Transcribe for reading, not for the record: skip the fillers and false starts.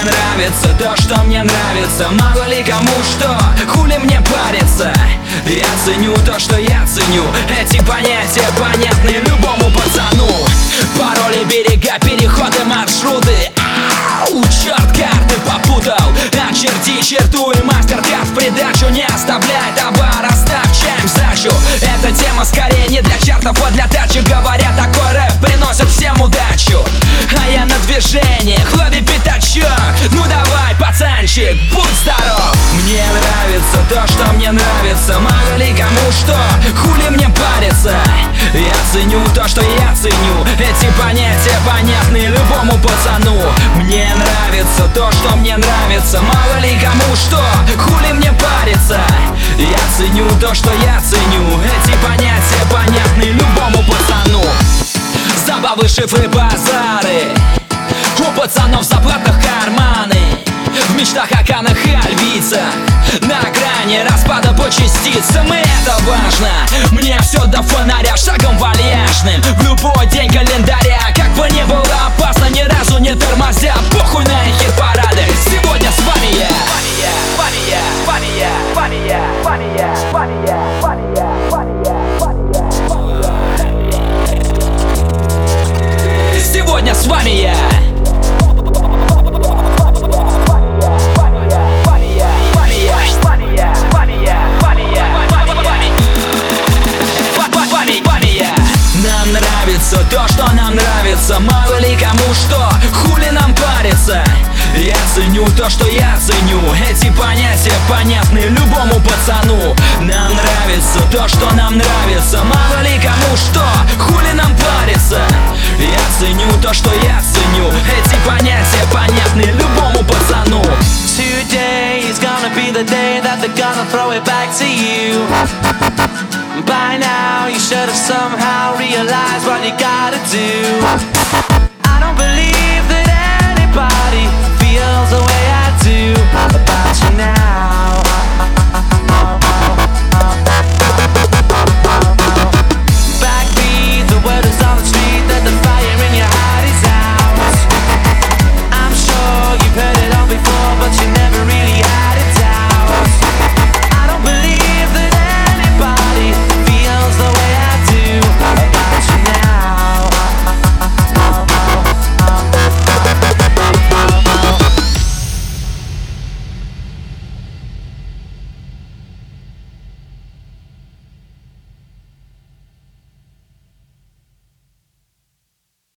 нравится то, что мне нравится. Мало ли кому что, хули мне париться. Я ценю то, что я ценю. Эти понятия понятны любому пацану. Пароли, берега, переходы, маршруты. Ау, черт, карты попутал. Очерти черту и мастер-карт в придачу. Не оставляй товар, оставь чаем сдачу. Эта тема скорее не для чартов, а для тачек. Говорят, такой рэп приносит всем удачу. А я на движениях, лови пятачок. Ну давай, пацанчик, будь здоров. Мне нравится то, что мне нравится. Мало ли кому что, хули мне париться. Я ценю то, что я ценю. Эти понятия понятны любому пацану. Мне нравится то, что мне нравится. Мало ли кому что, хули мне париться. Я ценю то, что я ценю. Эти понятия понятны любому пацану. Забавы, шифры, базары. У пацанов в заплатах карманы. В мечтах о Каннах и Альвицах. На грани распада по частицам. И это важно. Мне все до фонаря, шагом вальяжным. В любой день календаря. Как бы не было опасно, ни разу не тормозя. Похуй на их хит-парады. Сегодня с вами я. Сегодня с вами я. Нам нравится то, что нам нравится. Мало ли кому что, хули нам париться. Я ценю то, что я ценю. Эти понятия понятны любому пацану. Нам нравится то, что нам нравится. Мало ли кому что, хули нам париться. Я ценю то, что я ценю. Эти понятия понятны любому пацану. Today is gonna be the day that they're gonna throw it back to you. By now you should have somehow realized what you gotta do.